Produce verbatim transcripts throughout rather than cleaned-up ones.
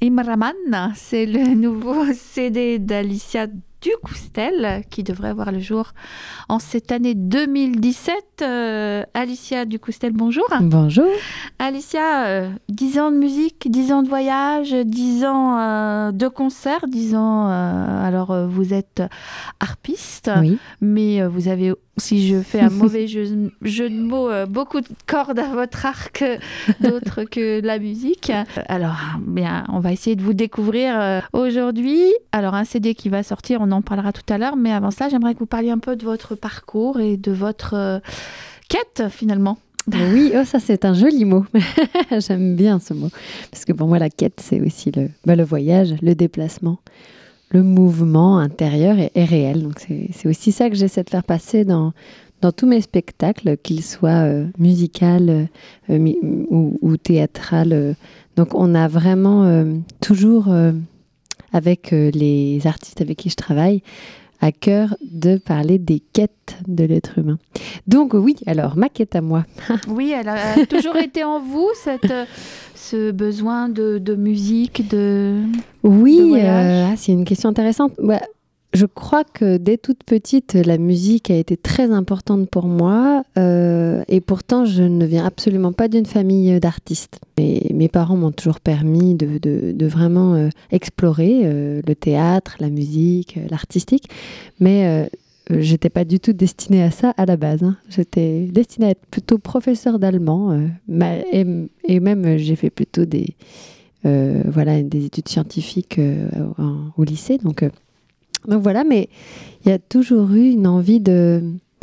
Imraman, c'est le nouveau C D d'Alicia Ducoustel qui devrait voir le jour en cette année deux mille dix-sept. Euh, Alicia Ducoustel, bonjour. Bonjour. Alicia, euh, dix ans de musique, dix ans de voyage, dix ans euh, de concerts, dix ans... Euh, alors, euh, vous êtes harpiste, oui. mais euh, vous avez, si je fais un mauvais jeu, jeu de mots, euh, beaucoup de cordes à votre arc, d'autres que la musique. Alors, bien, on va essayer de vous découvrir euh, aujourd'hui. Alors, un C D qui va sortir, on en parlera tout à l'heure, mais avant ça, j'aimerais que vous parliez un peu de votre parcours et de votre euh, quête, finalement. Oui, oh, ça c'est un joli mot. J'aime bien ce mot. Parce que pour moi, la quête, c'est aussi le, bah, le voyage, le déplacement, le mouvement intérieur et, et réel. Donc c'est, c'est aussi ça que j'essaie de faire passer dans, dans tous mes spectacles, qu'ils soient euh, musicaux euh, mi- ou, ou théâtrales. Donc on a vraiment euh, toujours, euh, avec euh, les artistes avec qui je travaille, à cœur de parler des quêtes de l'être humain. Donc oui, alors ma quête à moi. Oui, elle a, a toujours été en vous, cette, ce besoin de, de musique, de Oui, de voyage. Euh, ah, c'est une question intéressante. Ouais, je crois que dès toute petite, la musique a été très importante pour moi. Euh, et pourtant, je ne viens absolument pas d'une famille d'artistes. Et mes parents m'ont toujours permis de, de, de vraiment euh, explorer euh, le théâtre, la musique, euh, l'artistique. Mais euh, j'étais pas du tout destinée à ça à la base. Hein. J'étais destinée à être plutôt professeure d'allemand. Euh, ma, et, et même, euh, j'ai fait plutôt des, euh, voilà, des études scientifiques euh, en, au lycée. Donc... Euh, Donc voilà, mais il y a toujours eu une envie de,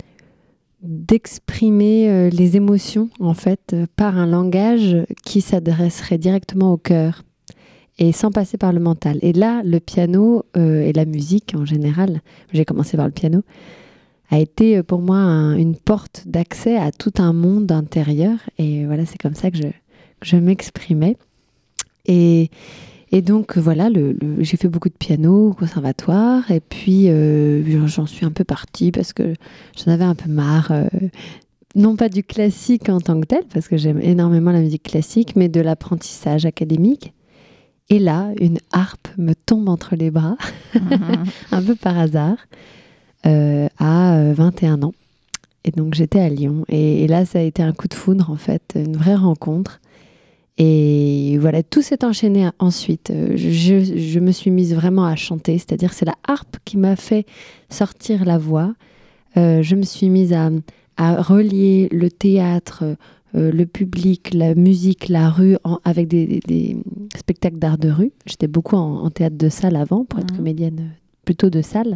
d'exprimer euh, les émotions, en fait, euh, par un langage qui s'adresserait directement au cœur et sans passer par le mental. Et là, le piano euh, et la musique en général, j'ai commencé par le piano, a été pour moi un, une porte d'accès à tout un monde intérieur. Et voilà, c'est comme ça que je, que je m'exprimais. Et... Et donc, voilà, le, le, j'ai fait beaucoup de piano au conservatoire. Et puis, euh, j'en suis un peu partie parce que j'en avais un peu marre. Euh, non pas du classique en tant que tel, parce que j'aime énormément la musique classique, mais de l'apprentissage académique. Et là, une harpe me tombe entre les bras, mmh. un peu par hasard, euh, à vingt et un ans. Et donc, j'étais à Lyon. Et, et là, ça a été un coup de foudre, en fait, une vraie rencontre. Et voilà, tout s'est enchaîné ensuite. Je, je me suis mise vraiment à chanter, c'est-à-dire c'est la harpe qui m'a fait sortir la voix. Euh, je me suis mise à, à relier le théâtre, euh, le public, la musique, la rue, en, avec des, des, des spectacles d'art de rue. J'étais beaucoup en, en théâtre de salle avant, pour être mmh. comédienne plutôt de salle.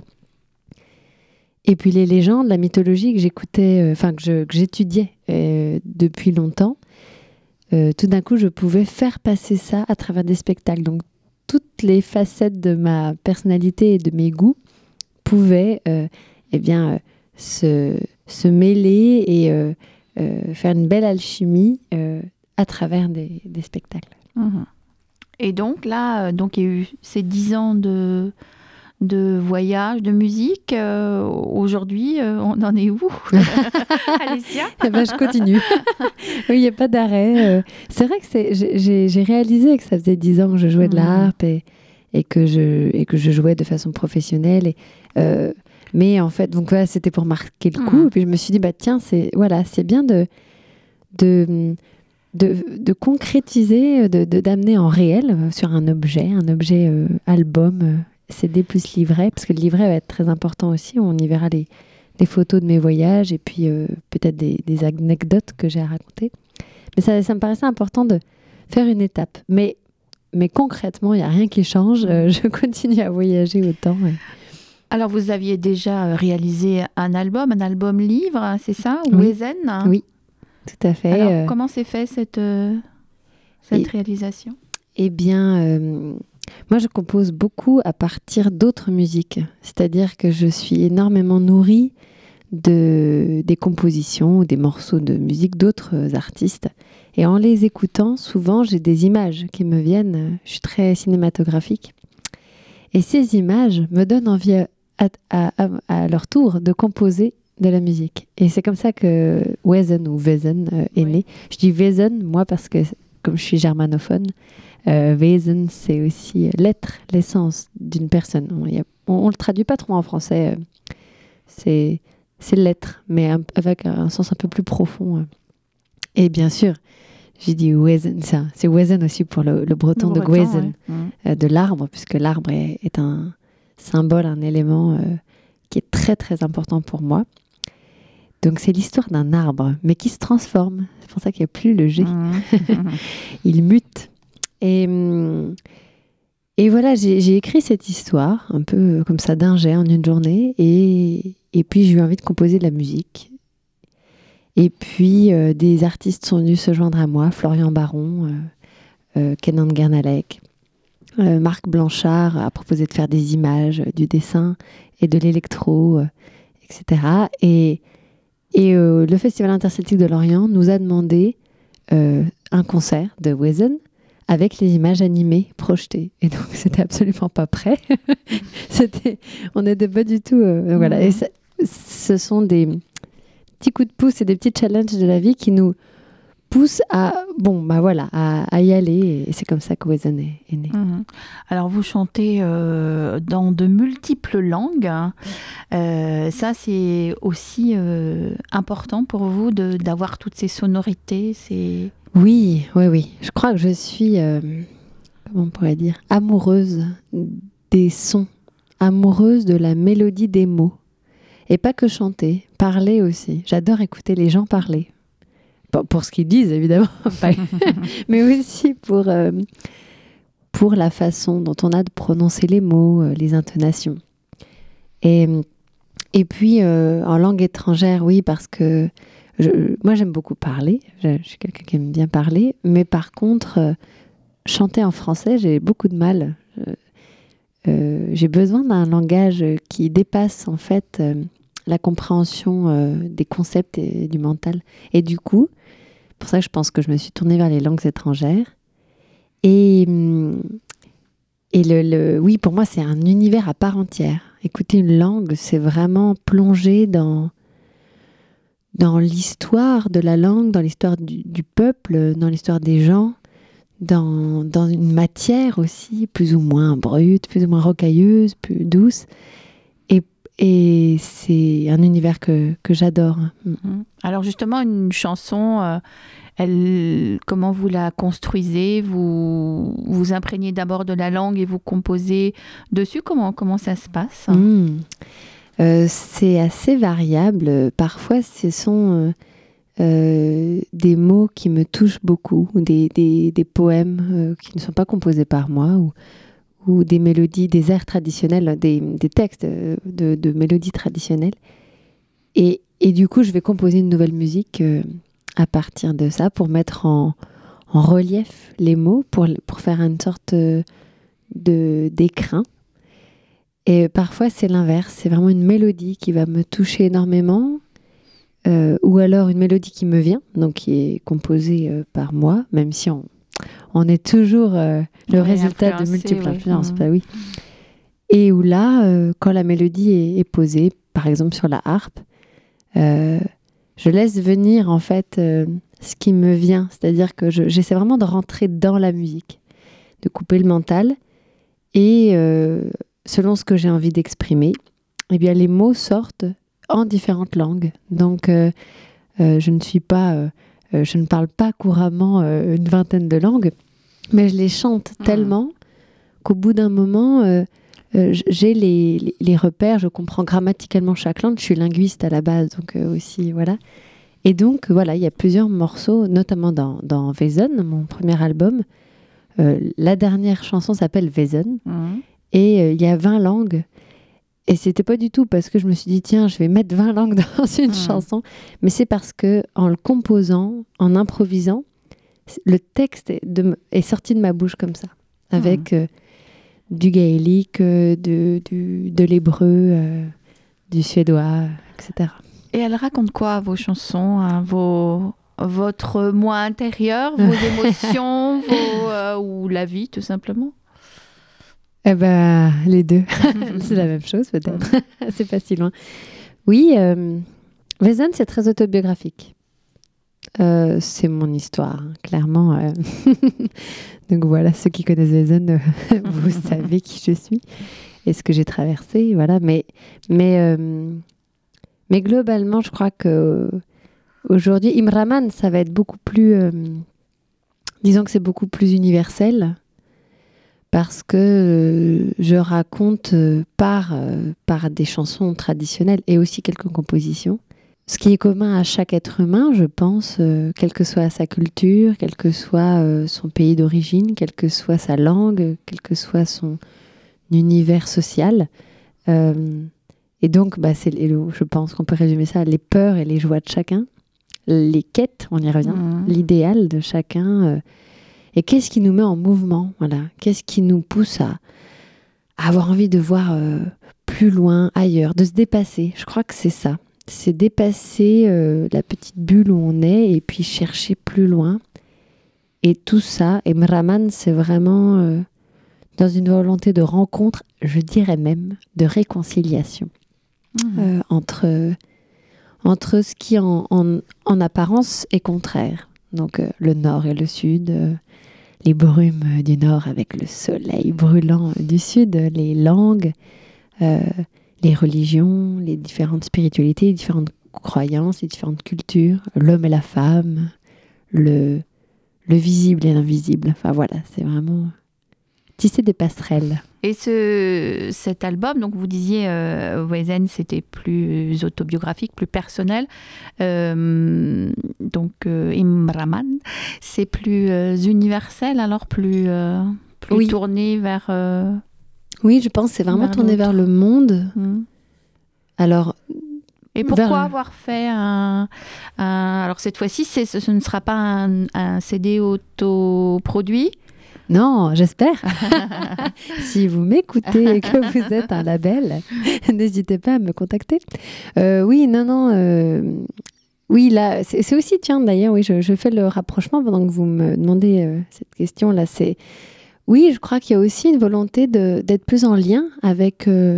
Et puis les légendes, la mythologie que j'écoutais, enfin euh, que, je, que j'étudiais euh, depuis longtemps. Euh, tout d'un coup, je pouvais faire passer ça à travers des spectacles. Donc, toutes les facettes de ma personnalité et de mes goûts pouvaient euh, eh bien, euh, se, se mêler et euh, euh, faire une belle alchimie euh, à travers des, des spectacles. Mmh. Et donc, là, donc, il y a eu ces dix ans de... de voyage, de musique. Euh, aujourd'hui, euh, on en est où, Alicia? Eh ben, je continue. Oui, il n'y a pas d'arrêt. Euh, c'est vrai que c'est, j'ai, j'ai réalisé que ça faisait dix ans que je jouais de la harpe et, et, que, je, et que je jouais de façon professionnelle. Et, euh, mais en fait, donc, voilà, c'était pour marquer le coup. Mmh. Et puis je me suis dit, bah, tiens, c'est, voilà, c'est bien de... de De, de concrétiser, de, de, d'amener en réel euh, sur un objet, un objet euh, album, euh, C D plus livret, parce que le livret va être très important aussi. On y verra les, les photos de mes voyages et puis euh, peut-être des, des anecdotes que j'ai à raconter. Mais ça, ça me paraissait important de faire une étape. Mais, mais concrètement, il n'y a rien qui change. Euh, je continue à voyager autant. Ouais. Alors, vous aviez déjà réalisé un album, un album livre, c'est ça? Oui. Wezen ? Oui. Tout à fait. Alors, euh... comment s'est fait cette, euh, cette et, réalisation? Eh bien, euh, moi, je compose beaucoup à partir d'autres musiques. C'est-à-dire que je suis énormément nourrie de, des compositions ou des morceaux de musique d'autres artistes. Et en les écoutant, souvent, j'ai des images qui me viennent. Je suis très cinématographique. Et ces images me donnent envie, à, à, à, à leur tour, de composer de la musique. Et c'est comme ça que Wezen ou Wezen euh, est oui. né. Je dis Wezen, moi, parce que comme je suis germanophone, Euh, Wesen, c'est aussi l'être, l'essence d'une personne. On ne le traduit pas trop en français. C'est, c'est l'être, mais un, avec un sens un peu plus profond. Et bien sûr, j'ai dit Wesen, ça. C'est Wesen aussi pour le, le breton le de Gwezen, ouais. euh, de l'arbre, puisque l'arbre est, est un symbole, un élément euh, qui est très très important pour moi. Donc c'est l'histoire d'un arbre, mais qui se transforme. C'est pour ça qu'il n'y a plus le G. Mmh. Il mute. Et, et voilà, j'ai, j'ai écrit cette histoire, un peu comme ça, d'un jet en une journée. Et, et puis j'ai eu envie de composer de la musique. Et puis euh, des artistes sont venus se joindre à moi, Florian Baron, euh, euh, Kenan Gernalek. Euh, Marc Blanchard a proposé de faire des images, du dessin et de l'électro, euh, et cetera. Et Et euh, le Festival interceltique de Lorient nous a demandé euh, un concert de Wesen avec les images animées projetées. Et donc, c'était absolument pas prêt. c'était, on n'était pas du tout... Euh, mmh. Voilà. Et ça, ce sont des petits coups de pouce et des petits challenges de la vie qui nous poussent à, bon, bah voilà, à, à y aller. Et c'est comme ça que Wesen est, est né. Mmh. Alors, vous chantez euh, dans de multiples langues. Euh, ça, c'est aussi euh, important pour vous de, d'avoir toutes ces sonorités. C'est... Oui, oui, oui. Je crois que je suis, euh, comment on pourrait dire, amoureuse des sons, amoureuse de la mélodie des mots. Et pas que chanter, parler aussi. J'adore écouter les gens parler. Pour, pour ce qu'ils disent, évidemment. Mais aussi pour, euh, pour la façon dont on a de prononcer les mots, euh, les intonations. Et... Et puis, euh, en langue étrangère, oui, parce que je, moi, j'aime beaucoup parler. Je, je suis quelqu'un qui aime bien parler. Mais par contre, euh, chanter en français, j'ai beaucoup de mal. Euh, euh, j'ai besoin d'un langage qui dépasse, en fait, euh, la compréhension euh, des concepts et du mental. Et du coup, pour ça que je pense que je me suis tournée vers les langues étrangères. Et, et le, le, oui, pour moi, c'est un univers à part entière. Écouter une langue, c'est vraiment plonger dans, dans l'histoire de la langue, dans l'histoire du, du peuple, dans l'histoire des gens, dans, dans une matière aussi, plus ou moins brute, plus ou moins rocailleuse, plus douce. Et, et c'est un univers que, que j'adore. Alors justement, une chanson, euh, elle, comment vous la construisez ? Vous vous imprégnez d'abord de la langue et vous composez dessus ? Comment, comment ça se passe ? mmh. euh, C'est assez variable. Parfois, ce sont euh, euh, des mots qui me touchent beaucoup, des, des, des poèmes euh, qui ne sont pas composés par moi, ou, ou des mélodies, des airs traditionnels, des, des textes de, de mélodies traditionnelles. Et, et du coup, je vais composer une nouvelle musique euh, à partir de ça, pour mettre en, en relief les mots, pour, pour faire une sorte de, d'écrin. Et parfois, c'est l'inverse. C'est vraiment une mélodie qui va me toucher énormément, euh, ou alors une mélodie qui me vient, donc qui est composée euh, par moi, même si on, on est toujours euh, le oui, résultat de multiples oui. influences. Mmh. Bah oui. Et où là, euh, quand la mélodie est, est posée, par exemple sur la harpe, euh, je laisse venir en fait euh, ce qui me vient, c'est-à-dire que je, j'essaie vraiment de rentrer dans la musique, de couper le mental, et euh, selon ce que j'ai envie d'exprimer, eh bien les mots sortent en différentes langues. Donc euh, euh, je ne suis pas, euh, je ne parle pas couramment euh, une vingtaine de langues, mais je les chante mmh. tellement qu'au bout d'un moment, euh, euh, j'ai les, les, les repères, je comprends grammaticalement chaque langue, je suis linguiste à la base, donc euh, aussi, voilà. Et donc, voilà, il y a plusieurs morceaux, notamment dans, dans Wesen, mon premier album. Euh, la dernière chanson s'appelle Wesen, mmh. et euh, il y a vingt langues. Et c'était pas du tout parce que je me suis dit, tiens, je vais mettre vingt langues dans une mmh. chanson, mais c'est parce que en le composant, en improvisant, le texte est, de, est sorti de ma bouche comme ça, avec mmh. euh, du gaélique, euh, de, du, de l'hébreu, euh, du suédois, et cetera. Et elle raconte quoi, vos chansons, hein, vos, votre moi intérieur, vos émotions, vos, euh, ou la vie, tout simplement ? Eh ben, les deux. C'est la même chose, peut-être. C'est pas si loin. Oui, euh, Wesen, c'est très autobiographique. euh, c'est mon histoire, hein, clairement. Euh... Donc voilà, ceux qui connaissent Wesen, euh, vous savez qui je suis et ce que j'ai traversé, voilà. Mais, mais, euh, mais globalement, je crois que aujourd'hui, Imraman, ça va être beaucoup plus... Euh, disons que c'est beaucoup plus universel parce que euh, je raconte euh, par, euh, par des chansons traditionnelles et aussi quelques compositions. Ce qui est commun à chaque être humain, je pense, euh, quelle que soit sa culture, quel que soit euh, son pays d'origine, quelle que soit sa langue, quel que soit son univers social. Euh, et donc, bah, c'est, je pense qu'on peut résumer ça, les peurs et les joies de chacun, les quêtes, on y revient, mmh. l'idéal de chacun. Euh, et qu'est-ce qui nous met en mouvement, voilà. Qu'est-ce qui nous pousse à, à avoir envie de voir euh, plus loin, ailleurs, de se dépasser. Je crois que c'est ça. C'est dépasser euh, la petite bulle où on est et puis chercher plus loin. Et tout ça, et Imraman, c'est vraiment euh, dans une volonté de rencontre, je dirais même de réconciliation mmh. euh, entre, entre ce qui en, en, en apparence est contraire. Donc euh, le nord et le sud, euh, les brumes du nord avec le soleil brûlant du sud, les langues, euh, les religions, les différentes spiritualités, les différentes croyances, les différentes cultures, l'homme et la femme, le, le visible et l'invisible. Enfin voilà, c'est vraiment tisser des passerelles. Et ce, cet album, donc vous disiez, euh, Wesen, c'était plus autobiographique, plus personnel. Euh, donc euh, Imraman, c'est plus euh, universel, alors plus, euh, plus oui. tourné vers... Euh, oui, je pense que c'est vraiment vers tourné l'autre. Vers le monde. Mmh. Alors... Et pourquoi vers... avoir fait un, un... Alors cette fois-ci, c'est, ce ne sera pas un, un C D autoproduit. Non, j'espère. Si vous m'écoutez et que vous êtes un label, n'hésitez pas à me contacter. Euh, oui, non, non. Euh, oui, là, c'est, c'est aussi, tiens, d'ailleurs, oui, je, je fais le rapprochement pendant que vous me demandez euh, cette question-là. C'est, oui, je crois qu'il y a aussi une volonté de, d'être plus en lien avec, euh,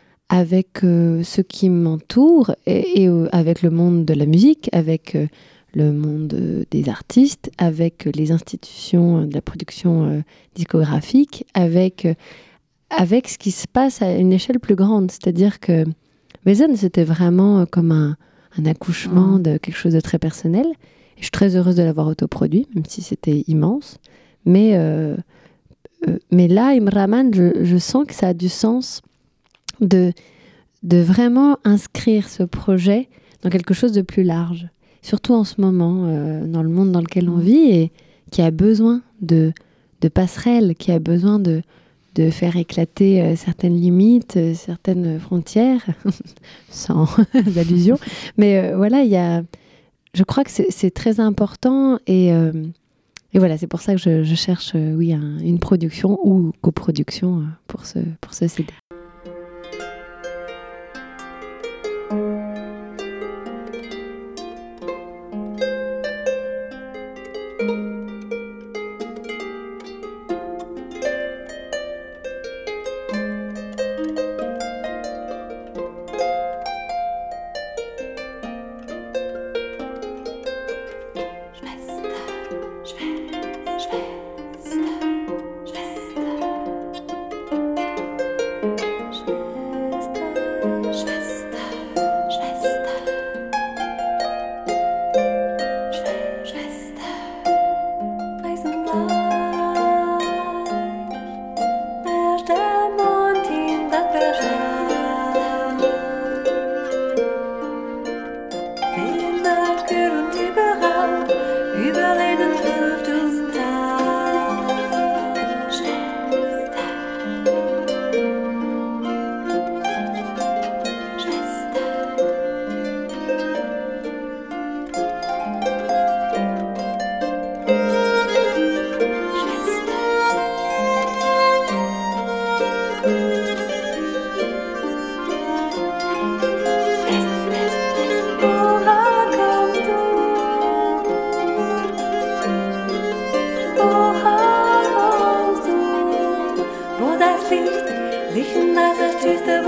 avec euh, ce qui m'entoure et, et euh, avec le monde de la musique, avec... Euh, le monde des artistes, avec les institutions de la production euh, discographique, avec, euh, avec ce qui se passe à une échelle plus grande. C'est-à-dire que Wesen, c'était vraiment comme un, un accouchement mmh. de quelque chose de très personnel. Et je suis très heureuse de l'avoir autoproduit, même si c'était immense. Mais, euh, euh, mais là, Imraman, je, je sens que ça a du sens de, de vraiment inscrire ce projet dans quelque chose de plus large. Surtout en ce moment, euh, dans le monde dans lequel on vit, et qui a besoin de, de passerelles, qui a besoin de, de faire éclater euh, certaines limites, euh, certaines frontières, sans allusion. Mais euh, voilà, y a, je crois que c'est, c'est très important, et, euh, et voilà, c'est pour ça que je, je cherche euh, oui, un, une production ou coproduction euh, pour, ce, pour ce C D.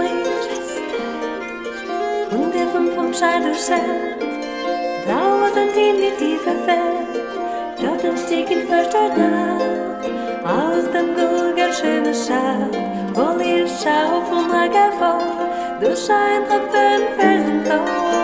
Scheidungsschert, dauert tiefe Feld, dort entstieg ein Verstärker aus dem gurgelschönen Schaf, wo ihr Schau vom Lager vor, durch ein Tropfen Felsentor.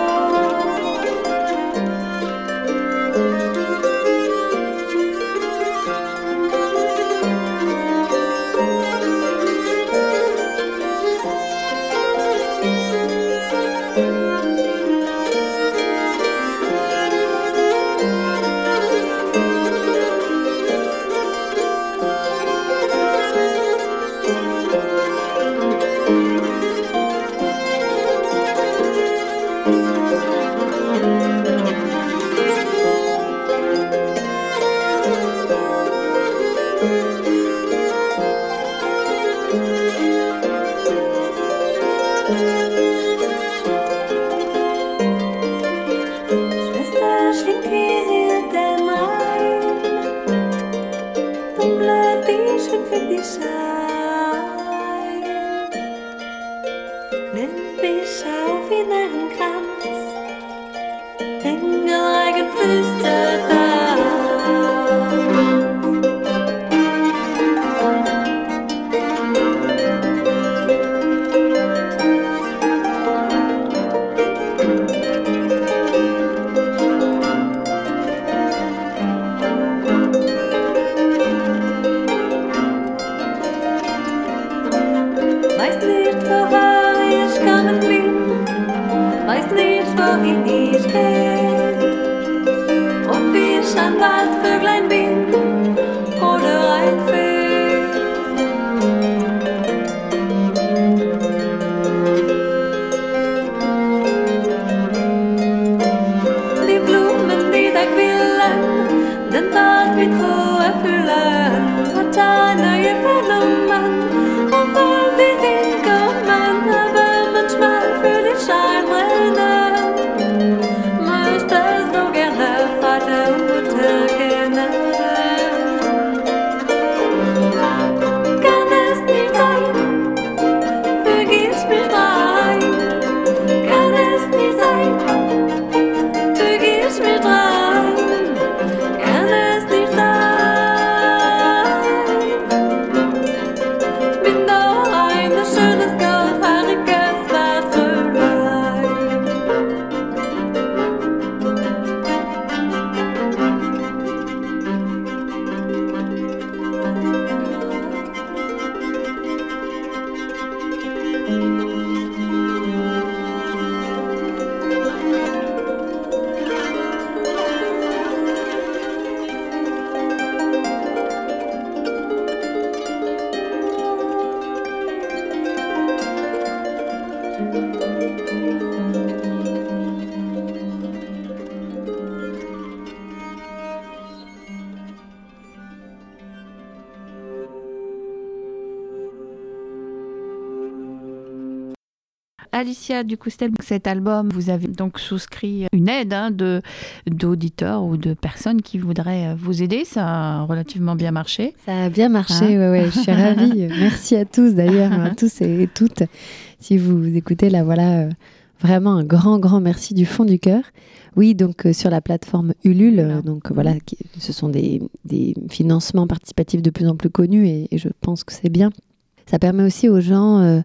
Alicia Ducoustel, cet album, vous avez donc souscrit une aide hein, de, d'auditeurs ou de personnes qui voudraient vous aider. Ça a relativement bien marché. Ça a bien marché, hein ouais, ouais, je suis ravie. Merci à tous d'ailleurs, à tous et toutes. Si vous écoutez, là voilà, euh, vraiment un grand, grand merci du fond du cœur. Oui, donc euh, sur la plateforme Ulule, euh, donc euh, voilà, qui, ce sont des, des financements participatifs de plus en plus connus et, et je pense que c'est bien. Ça permet aussi aux gens... Euh,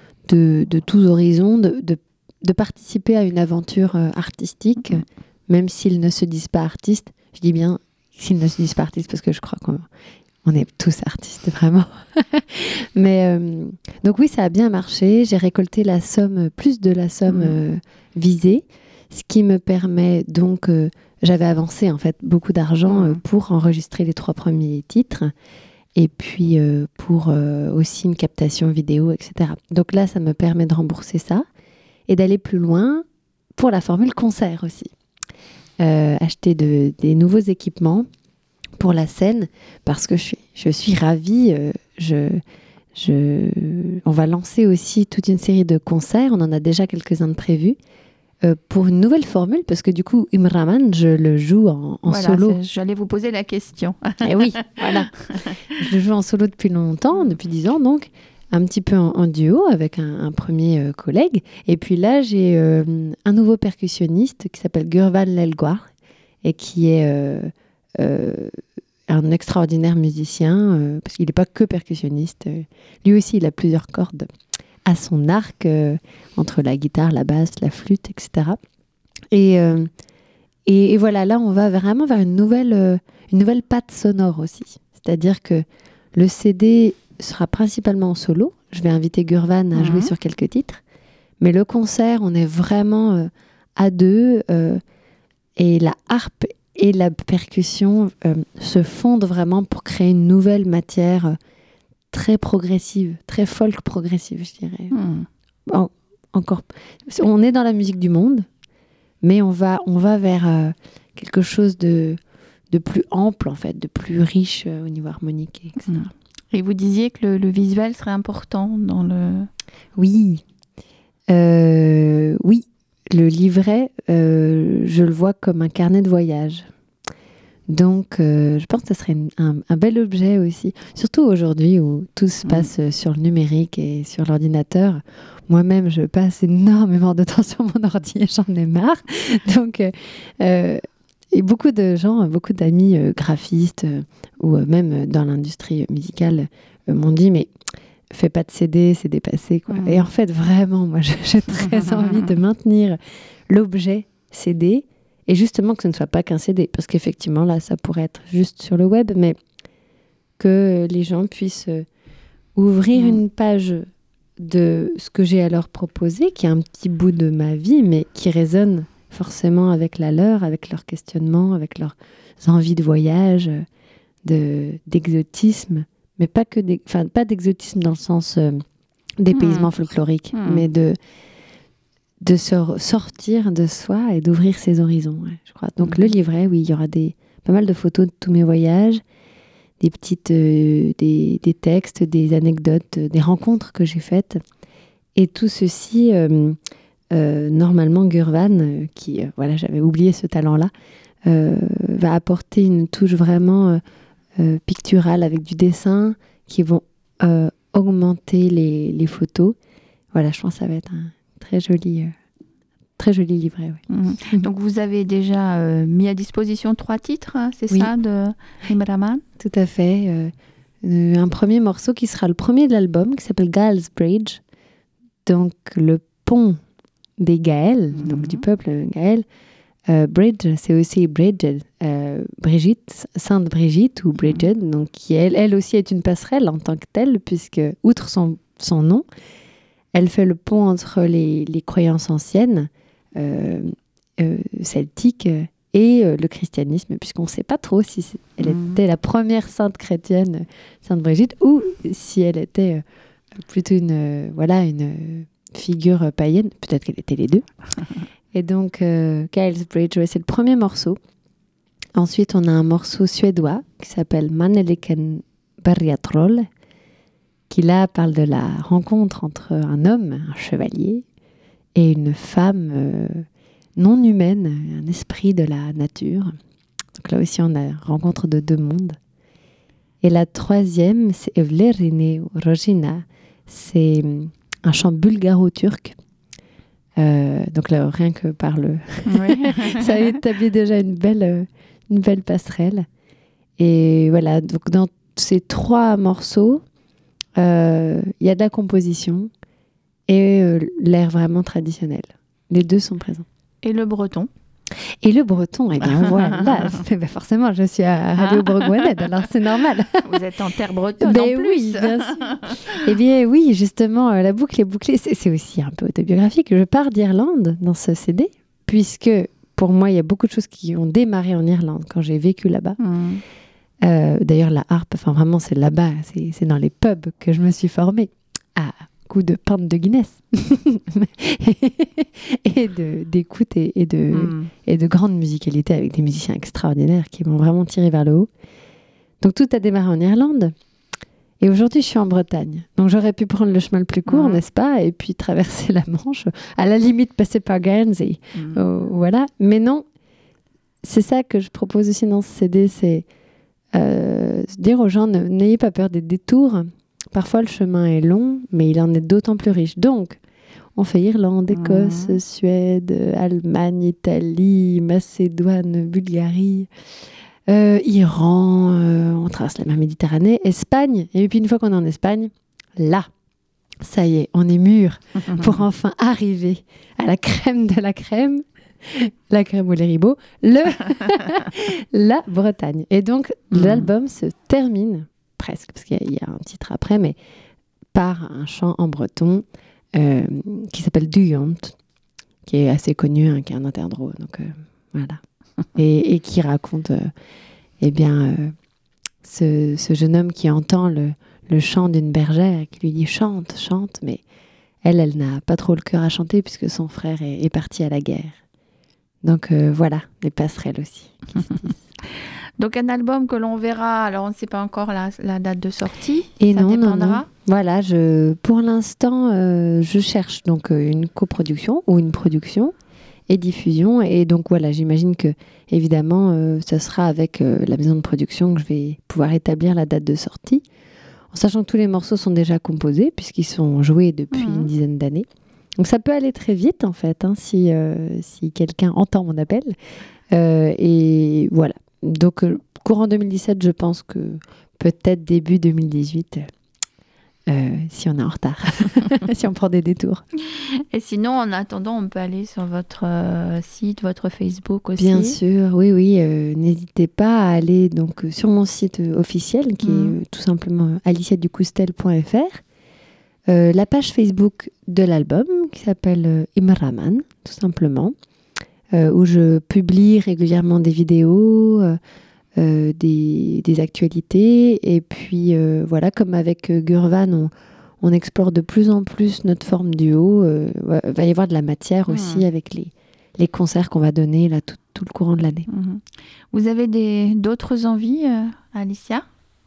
De, de tous horizons, de, de, de participer à une aventure euh, artistique, mmh. même s'ils ne se disent pas artistes. Je dis bien s'ils ne se disent pas artistes parce que je crois qu'on on est tous artistes, vraiment. Mais euh, donc oui, ça a bien marché. J'ai récolté la somme, plus de la somme mmh. euh, visée, ce qui me permet donc... Euh, j'avais avancé en fait beaucoup d'argent mmh. euh, pour enregistrer les trois premiers titres. Et puis euh, pour euh, aussi une captation vidéo, et cetera. Donc là, ça me permet de rembourser ça et d'aller plus loin pour la formule concert aussi. Euh, acheter de, des nouveaux équipements pour la scène parce que je suis, je suis ravie. Euh, je, je, on va lancer aussi toute une série de concerts. On en a déjà quelques-uns de prévus. Euh, pour une nouvelle formule, parce que du coup, Imraman, je le joue en, en voilà, solo. J'allais vous poser la question. Et oui, voilà. Je le joue en solo depuis longtemps, depuis dix ans, donc un petit peu en, en duo avec un, un premier euh, collègue. Et puis là, j'ai euh, un nouveau percussionniste qui s'appelle Gurvan Lelgoir et qui est euh, euh, un extraordinaire musicien, euh, parce qu'il n'est pas que percussionniste. Lui aussi, il a plusieurs cordes à son arc, euh, entre la guitare, la basse, la flûte, et cetera. Et, euh, et, et voilà, là, on va vraiment vers une nouvelle, euh, une nouvelle patte sonore aussi. C'est-à-dire que le C D sera principalement en solo. Je vais inviter Gurvan à jouer mmh. sur quelques titres. Mais le concert, on est vraiment euh, à deux. Euh, et la harpe et la percussion euh, se fondent vraiment pour créer une nouvelle matière euh, très progressive, très folk progressive, je dirais. Mmh. En, encore, on est dans la musique du monde, mais on va, on va vers euh, quelque chose de, de plus ample, en fait, de plus riche euh, au niveau harmonique, et cetera. Mmh. Et vous disiez que le, le visuel serait important dans le... Oui. Euh, oui. Le livret, euh, je le vois comme un carnet de voyage. Donc, euh, je pense que ce serait une, un, un bel objet aussi. Surtout aujourd'hui où tout se passe mmh. sur le numérique et sur l'ordinateur. Moi-même, je passe énormément de temps sur mon ordi et j'en ai marre. Donc, euh, et beaucoup de gens, beaucoup d'amis euh, graphistes euh, ou euh, même dans l'industrie musicale euh, m'ont dit « mais fais pas de C D, c'est dépassé. » quoi. Mmh. Et en fait, vraiment, moi, j'ai très envie de maintenir l'objet C D et justement que ce ne soit pas qu'un C D. Parce qu'effectivement, là, ça pourrait être juste sur le web, mais que les gens puissent euh, ouvrir mmh. une page de ce que j'ai à leur proposer, qui est un petit bout de ma vie, mais qui résonne forcément avec la leur, avec leurs questionnements, avec leurs envies de voyage, de, d'exotisme, mais pas que des, enfin, pas d'exotisme dans le sens euh, dépaysement mmh. folklorique, mmh. mais de, de se sortir de soi et d'ouvrir ses horizons, ouais, je crois. Donc mmh. le livret, oui, il y aura des, pas mal de photos de tous mes voyages, des petites, euh, des, des textes, des anecdotes, des rencontres que j'ai faites, et tout ceci... Euh, Euh, normalement, Gurvan, euh, qui, euh, voilà, j'avais oublié ce talent-là, euh, va apporter une touche vraiment euh, euh, picturale avec du dessin qui vont euh, augmenter les, les photos. Voilà, je pense que ça va être un très joli, euh, très joli livret. Oui. Mmh. Donc, vous avez déjà euh, mis à disposition trois titres, hein, c'est oui. ça, de Imraman ? Tout à fait. Euh, euh, un premier morceau qui sera le premier de l'album, qui s'appelle Gael's Bridge. Donc, le pont des Gaëls, mmh. donc du peuple Gaël. Euh, Bridge, c'est aussi Bridget, euh, Brigitte, Sainte Brigitte ou Bridget, mmh. donc qui elle, elle aussi est une passerelle en tant que telle, puisque outre son, son nom, elle fait le pont entre les, les croyances anciennes, euh, euh, celtiques, et euh, le christianisme, puisqu'on ne sait pas trop si elle mmh. était la première sainte chrétienne, Sainte Brigitte, ou si elle était euh, plutôt une, euh, voilà, une figure païenne, peut-être qu'elle était les deux. Et donc, euh, Gael's Bridge, ouais, c'est le premier morceau. Ensuite, on a un morceau suédois qui s'appelle Maneliken Bergatroll, qui là parle de la rencontre entre un homme, un chevalier, et une femme euh, non humaine, un esprit de la nature. Donc là aussi, on a une rencontre de deux mondes. Et la troisième, c'est Evlerine Rojina. C'est un chant bulgaro-turc. Euh, donc là, rien que par le... Oui. ça établit déjà une belle, une belle passerelle. Et voilà, donc dans ces trois morceaux, il euh, y a de la composition et euh, l'air vraiment traditionnel. Les deux sont présents. Et le breton ? Et le breton, eh bien voilà, ben forcément, je suis à Radio Bourgoinette, alors c'est normal. Vous êtes en terre bretonne ben en plus. Oui, bien sûr. Eh bien oui, justement, la boucle est bouclée. C'est, c'est aussi un peu autobiographique. Je pars d'Irlande dans ce C D, puisque pour moi, il y a beaucoup de choses qui ont démarré en Irlande quand j'ai vécu là-bas. Mmh. Euh, d'ailleurs, la harpe, enfin vraiment, c'est là-bas, c'est, c'est dans les pubs que je me suis formée. Ah, coup de pinte de Guinness et de, d'écoute et, et, de, mm. et de grande musicalité avec des musiciens extraordinaires qui m'ont vraiment tiré vers le haut. Donc tout a démarré en Irlande et aujourd'hui je suis en Bretagne. Donc j'aurais pu prendre le chemin le plus court, mm. n'est-ce pas, et puis traverser la Manche, à la limite passer par Guernsey. Mm. Euh, voilà. Mais non, c'est ça que je propose aussi dans ce C D, c'est euh, dire aux gens, ne, n'ayez pas peur des détours. Parfois, le chemin est long, mais il en est d'autant plus riche. Donc, On fait Irlande, Écosse, Mhm. Suède, Allemagne, Italie, Macédoine, Bulgarie, euh, Iran, euh, on traverse la mer Méditerranée, Espagne. Et puis une fois qu'on est en Espagne, là, ça y est, on est mûr pour enfin arriver à la crème de la crème, la crème au lait ribot, le la Bretagne. Et donc, Mhm. l'album se termine, presque, parce qu'il y a, il y a un titre après, mais par un chant en breton euh, qui s'appelle Duyont, qui est assez connu, hein, qui est un interdro. Donc, euh, voilà. Et, et qui raconte, euh, eh bien, euh, ce, ce jeune homme qui entend le, le chant d'une bergère, qui lui dit « chante, chante », mais elle, elle n'a pas trop le cœur à chanter puisque son frère est, est parti à la guerre. Donc euh, voilà, les passerelles aussi qui se tissent. Donc un album que l'on verra, alors on ne sait pas encore la, la date de sortie, Et ça non, non, dépendra. non. Voilà, je, pour l'instant, euh, je cherche donc euh, une coproduction ou une production et diffusion. Et donc voilà, j'imagine que évidemment, euh, ça sera avec euh, la maison de production que je vais pouvoir établir la date de sortie, en sachant que tous les morceaux sont déjà composés puisqu'ils sont joués depuis Mhm. une dizaine d'années. Donc ça peut aller très vite en fait, hein, si, euh, si quelqu'un entend mon appel. Euh, et voilà. Donc euh, courant deux mille dix-sept, je pense que peut-être début deux mille dix-huit, euh, si on est en retard, si on prend des détours. Et sinon, en attendant, on peut aller sur votre euh, site, votre Facebook aussi. Bien sûr, oui, oui. euh, n'hésitez pas à aller donc, euh, sur mon site euh, officiel qui Mhm. est euh, tout simplement euh, alicia ducoustel point f r. Euh, la page Facebook de l'album qui s'appelle euh, Imraman, tout simplement, euh, où je publie régulièrement des vidéos, euh, euh, des, des actualités. Et puis euh, voilà, comme avec euh, Gurvan, on, on explore de plus en plus notre forme duo. Euh, va, va y avoir de la matière Mhm. aussi avec les, les concerts qu'on va donner là, tout, tout le courant de l'année. Mhm. Vous avez des, d'autres envies, euh, Alicia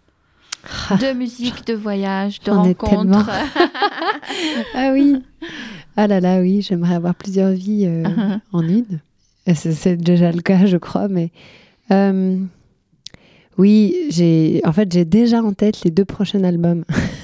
De musique, de voyage, de J'en ai rencontres. Ah oui, ah là là, oui, j'aimerais avoir plusieurs vies euh, en une. Et C'est, c'est déjà le cas, je crois, mais euh, oui, j'ai, en fait, j'ai déjà en tête les deux prochains albums.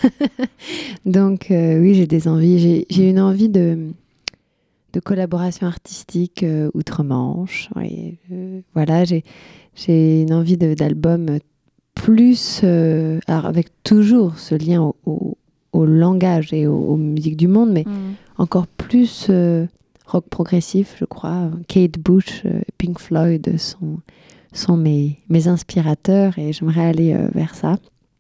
Donc euh, oui, j'ai des envies. J'ai, j'ai une envie de, de collaboration artistique euh, outre-Manche. Oui, euh, voilà, j'ai, j'ai une envie de, d'albums plus, euh, alors avec toujours ce lien au, au, au langage et aux, aux musiques du monde, mais Mhm. encore plus euh, rock progressif, je crois. Kate Bush, euh, Pink Floyd sont, sont mes, mes inspirateurs et j'aimerais aller euh, vers ça.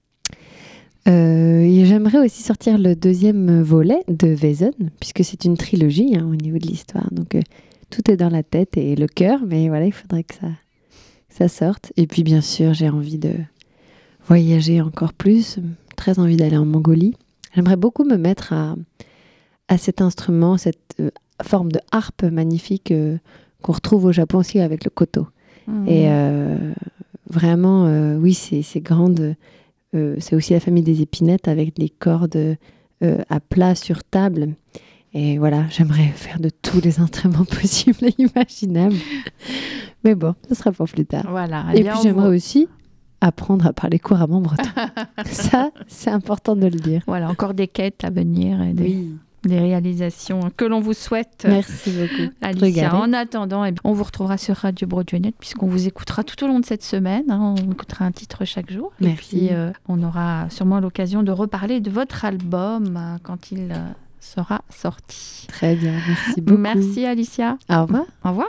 Euh, et j'aimerais aussi sortir le deuxième volet de Wesen, puisque c'est une trilogie hein, au niveau de l'histoire. Donc euh, tout est dans la tête et le cœur, mais voilà, il faudrait que ça, que ça sorte. Et puis bien sûr, j'ai envie de voyager encore plus, très envie d'aller en Mongolie. J'aimerais beaucoup me mettre à, à cet instrument, cette euh, forme de harpe magnifique euh, qu'on retrouve au Japon aussi avec le koto. Mhm. Et euh, vraiment, euh, oui, c'est, c'est grande. Euh, c'est aussi la famille des épinettes avec les cordes euh, à plat sur table. Et voilà, j'aimerais faire de tous les instruments possibles et imaginables. Mais bon, ce sera pour plus tard. Voilà. Eh Et bien, puis on j'aimerais vous- aussi apprendre à parler couramment breton. Ça, c'est important de le dire. Voilà, encore des quêtes à venir et des, Oui. des réalisations que l'on vous souhaite. Merci beaucoup. Alicia, Regardez. en attendant, eh bien, on vous retrouvera sur Radio Broadway puisqu'on vous écoutera tout au long de cette semaine. hein. On écoutera un titre chaque jour. Merci. Et puis, euh, on aura sûrement l'occasion de reparler de votre album euh, quand il euh, sera sorti. Très bien, merci beaucoup. Merci Alicia. Au revoir. Au revoir.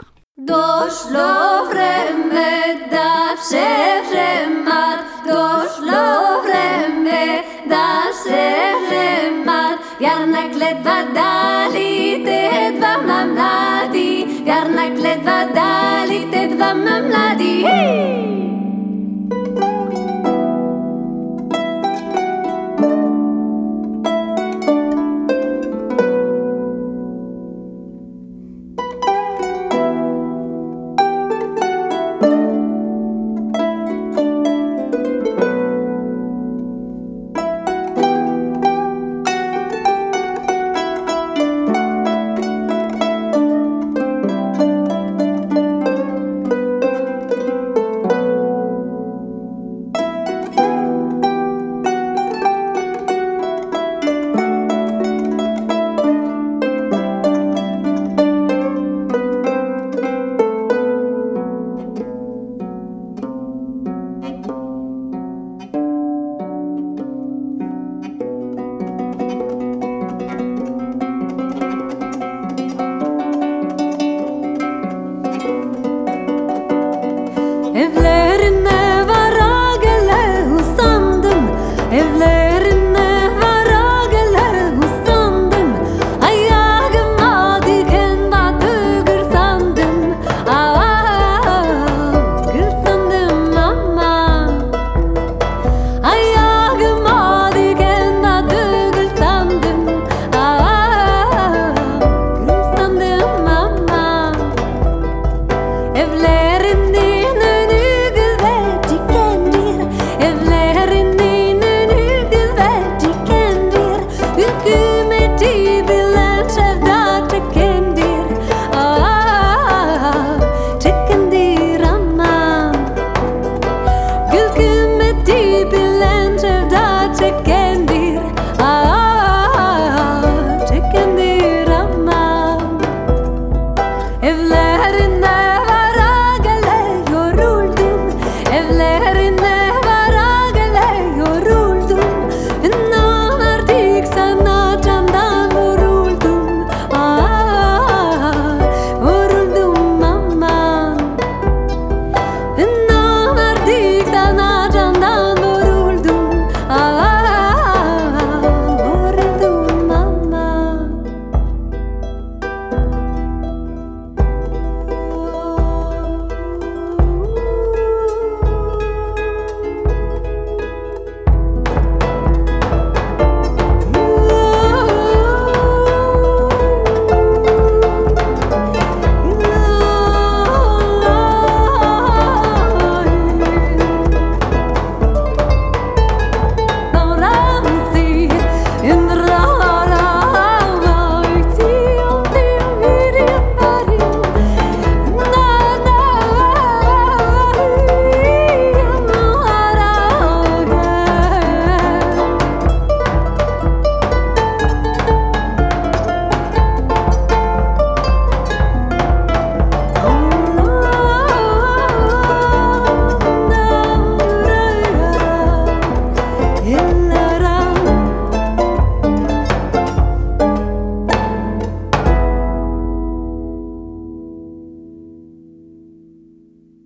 Došlo vreme da se žemat, došlo vreme da se žemat, jar na kletva dali te dvama mladi, jar na kletva dali te dvama mladi. Hej!